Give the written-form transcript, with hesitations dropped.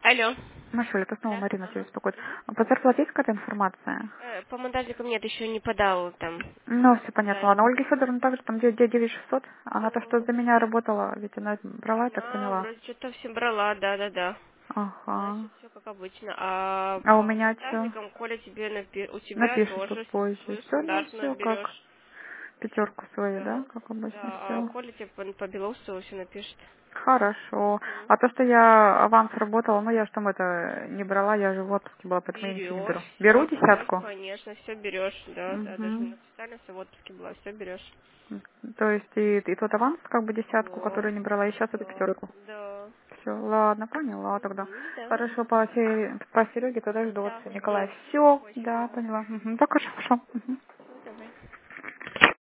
Алло. Машуль, это снова Да? Марина тебя Ага. беспокоит. Мгм. А по зарплате есть какая-то информация? По монтажникам нет, еще не подал там. Ну, все понятно. Да. Ладно, Ольга Федоровна также там 9600. Она-то что Мгм. за меня работала, ведь она брала, я так Она поняла. вроде что-то все брала, да. Ага. Значит, все как обычно. А А у по меня что? монтажникам, Коля тебе у тебя Напишет вот тоже позже. свою Все, ну стандартную все как берешь. пятерку свою, да, Да. как обычно Да, а все. Коля тебе по Белоусову все напишет. Хорошо. Мгм. А то, что я аванс работала, ну я же там это не брала, я же в отпуске была, поэтому я ничего не беру. Берешь, Беру все, десятку? конечно, все берешь, да, даже Угу. на официально все в отпуске была, все берешь. То есть и тот аванс, как бы десятку, Да, которую не брала, и сейчас эту да, пятерку. да. Все, ладно, поняла тогда. Да. Хорошо, по Сереге тогда жду от Да. Николая. Все, Все, очень да, много. поняла. Угу, так хорошо. Мгм.